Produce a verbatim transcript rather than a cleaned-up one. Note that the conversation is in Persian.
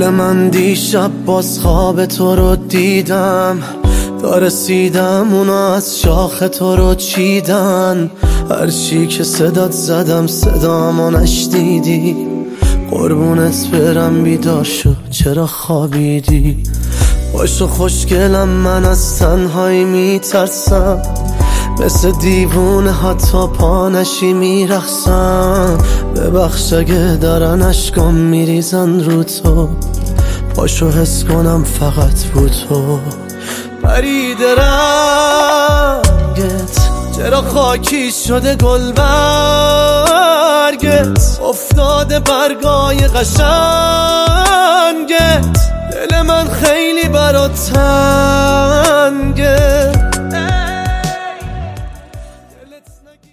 دل من دیشب باز خواب تو رو دیدم، تا رسیدم اونا از شاخ تو رو چیدن. هرچی که صدات زدم صدامو نشنیدی، قربونت برم بیدار شو چرا خوابیدی. باشو خوشگلم من از تنهایی میترسم، مثل دیوونه حتی پا نشی میرخسم. ببخش اگه دارن اشکام میریزن رو تو، پاشو حس کنم فقط رو تو. پرید رنگت چرا خاکی شده گل برگت، افتاده برگای قشنگت. دل من خیلی برات تنگه.